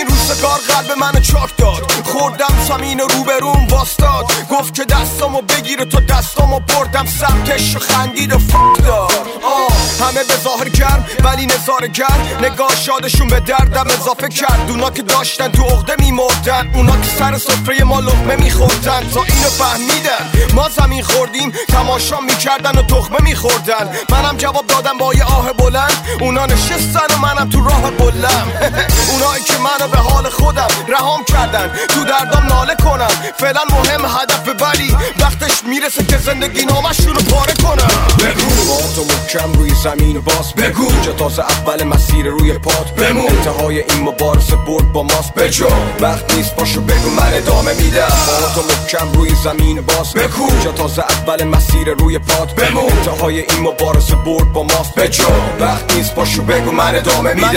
این روزگار قلب منو چاک داد. خوردم زمین روبروم واستاد، گفت که دستامو بگیره تو دستامو بردم سمتش و خندید و فک داد. همه به ظاهر گرم ولی نظاره گرم، نگاه شادشون به دردم اضافه کرد. اونا که داشتن تو عقده میمردن، اونا که سر سفره ما لقمه میخوردن. تا اینو فهمیدن ما زمین خوردیم، تماشا میکردن و تخمه میخوردن. منم جواب دادم با یه آه بلند، اونا نشستن و منم تو راه بلم. اونایی که منو به حال خودم رهام کردن، تو دردم ناله کنم. فعلا مهم هدف، ولی وقتش میرسه که زندگی نامشون رو پاره کنم. بگو با تو محکم روی زمین باز بگو، اینجا تازه اول مسیر روی پات بمون. انتهای این مبارزه برد با ماست بجو، وقت نیست پاشو بگو من ادامه میدم. با تو محکم روی زمین باز بگو، اینجا تازه اول مسیر روی پات بمون. انتهای این مبارزه برد با ماست بجو، وقت نیست پاشو بگو من ادامه میدم.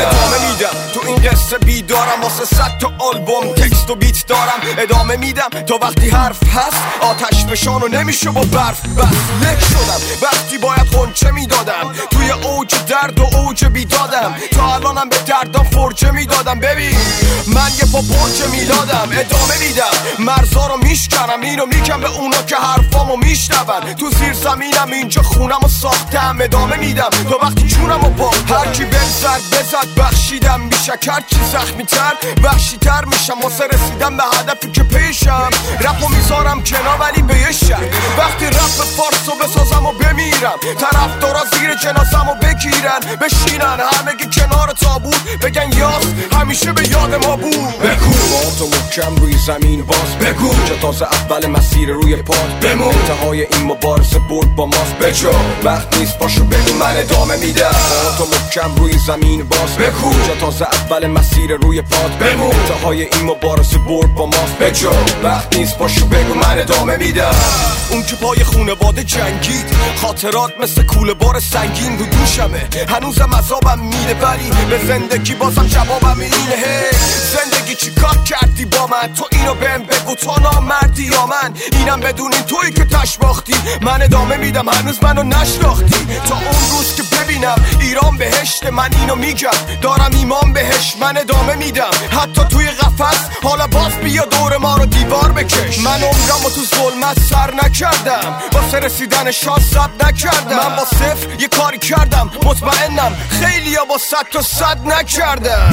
تو این قصه بیدارم، واسه 100 تا آلبوم تکست و بیت دارم. ادامه میدم تا وقتی حرف هست، آتش فشانو نمیشه با برف. بس لک شدم وقتی باید خونچه میدادم، توی اوج درد و اوج بیدادم. تا الانم به دردم فرجه میدادم. ببین من یه با برج میلادم، ادامه میدم مرزا رو میشکنم. اینو میگم به اونا که حرفامو میشنون. تو زیر زمینم اینجا خونم و ساختم، ادامه میدم تا وقتی چونم و با هرکی بزد بخشیدم. بیشک هرچی زخمی تر وحشی تر میشم، واسه رسیدم به هدفی که پیشم. رپو میذارم کنار ولی به یه شک، وقتی رپ فارسو بسازم و بمیرم، طرفدارا زیر جنازمو بگیرن بشینن همگی کنار تابوت، بگن یاس همیشه به یاد ما بود. بگو با تو محکم روی زمین باز بگو، اینجا تازه اول مسیر روی پات بمون. انتهای این مبارزه برد با ماست بجو، وقت نیست پاشو بگو من ادامه میدم. با تو محکم روی زمین باز بگو، اینجا تازه اول مسیر روی پات بمون. انتهای این مبارزه برد با ماست بجو، وقت نیست پاشو بگو من ادامه میدم. اون که پای خونواده جنگید، خاطرات مثل کوله بار سنگین رو دوشمه. هنوزم عذابم میده ولی به زندگی بازم جوابم اینه. زندگی چی کار کردی با من؟ تو اینو بهم بگو، تو نامردی یا من؟ اینم بدون این تویی که تش باختی. من ادامه میدم هنوز منو نشناختی. تا اون روز که ببینم ایران بهشت، من اینو میگم دارم ایمان بهش. من ادامه میدم حتی توی قفس، حالا باز بیا دور ما رو دیوار بکش. من عمرمو تو ظلمت سر نکردم، واسه رسیدن شان صبر نکردم. من با صفر یه کاری کردم، مطمئنم خیلی ها با 100 تا 100 نکردم.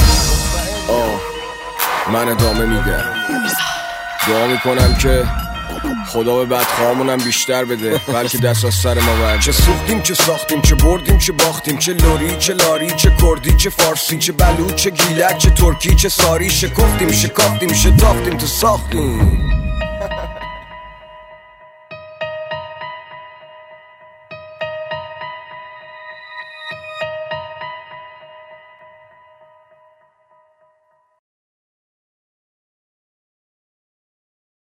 من ادامه میدم، دعا میکنم که خدا به بدخواهامونم بیشتر بده، بلکه دست از سر ما برد. چه سوختیم چه ساختیم، چه بردیم چه باختیم، چه لوری چه لاری، چه کردی چه فارسی، چه بلوچ چه گیلک، چه ترکی چه ساری. شکفتیم شکافتیم شتافتیم تو ساختیم.